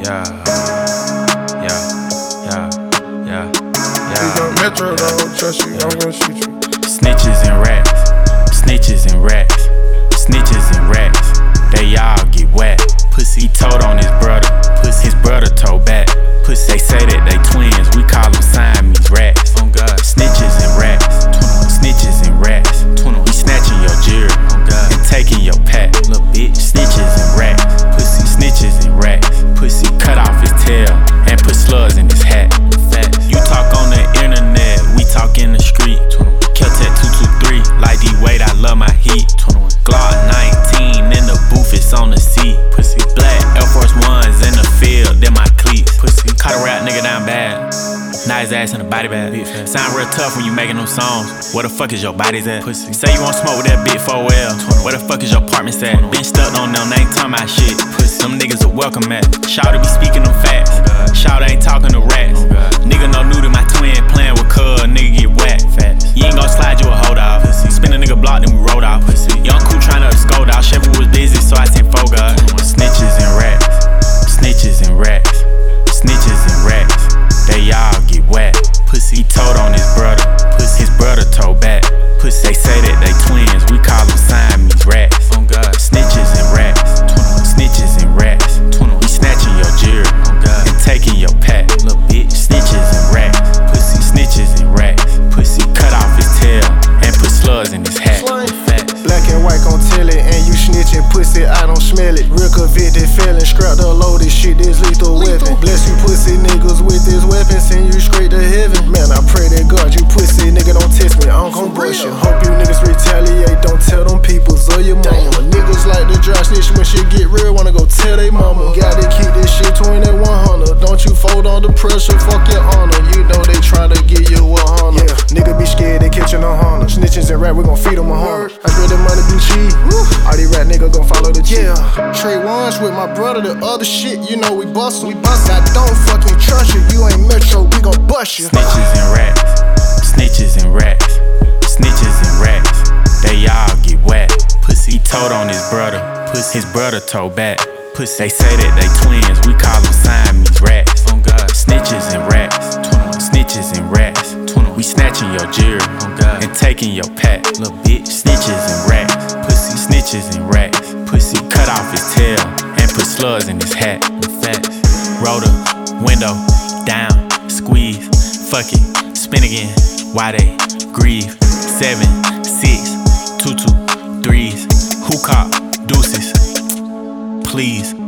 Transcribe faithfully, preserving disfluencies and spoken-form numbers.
Yeah, yeah, yeah, yeah, yeah. You gon' Metro, don't trust you, I'm gonna shoot you. Snitches and rats, snitches and rats, snitches and rats. They all get whacked. Pussy told on his brother, pussy his brother told back. Pussy they say that they twins, we call them Siamese rats. Oh God. Snitches and rats, snitches and rats. We snatching your jewelry and taking your pack. Little bitch, snitches and rats, pussy snitches and rats. Pussy cut off his tail and put slugs in his hat. You talk on the internet, we talk in the street. Keltec two two three, like D-Wade, I love my heat. Glock nineteen in the booth, it's on the seat. Pussy black Air Force Ones in the field, then my cleats. Pussy caught a rap nigga down bad, knock his ass in the body bag. Sound real tough when you making them songs. Where the fuck is your body's at? Pussy say you want smoke with that big four L. Where the fuck is your apartment at? Been stuck on them, they ain't talking about shit. Pussy, them niggas are welcome at. Shout be speaking them facts. Shout ain't talking to rats. Nigga no new to my twin, playing with cuz, nigga get whacked. You ain't gon' slide you a hold off. Spin a nigga block, then we rolled off. Young cool tryna scold out. Chevy was busy, so I sent four guys. Snitches and rats, snitches and rats, snitches and rats. They all get whacked. Pussy he told on his brother, pussy his brother told back. Pussy they say that they twins, we call them Siamese rats. Snitches and rats, snitches and rats. We snatching your jewelry and taking your pack. Little bitch, snitches and rats, pussy snitches and rats. Pussy cut off his tail and put slugs in his hat. Black and white gon' tell it, and you snitching pussy, I don't smell it. Real convicted felon, scrap the loaded shit, this lethal weapon. Bless you pussy niggas with this weapon, send you straight to heaven. Man, I pray to God you pussy nigga don't test me, I'm gon' brush you. Hope you niggas retaliate, don't tell them peoples or your mama. Niggas like to dry snitch when shit get real, wanna go tell they mama. Gotta keep this shit twenty one hundred, don't you fold on the pressure, fuck your honor. You know they try to get you a hundred. Yeah, nigga be scared, they catching a honor. Snitches and rap, we gon' feed them a hundred. I spread the money be cheap. All these rap niggas gon' follow the cheat. Yeah. Trade ones with my brother, the other shit, you know we bustin'. We bust. I don't fucking trust you, you ain't Metro, we gon' bust you. Snitches and rats, snitches and rats, snitches and rats. They all get whacked. Pussy he told on his brother, pussy his brother told back. Pussy they say that they twins, we call them Siamese rats. Snitches and rats, snitches and rats. We snatching your jewelry and taking your pack. Little bitch, snitches and rats, pussy snitches and rats. Pussy cut off his tail and put slugs in his hat. Roll the window down, squeeze, fuck it, spin again. Why they grieve? Seven, six, two, two, threes. Who caught deuces? Please.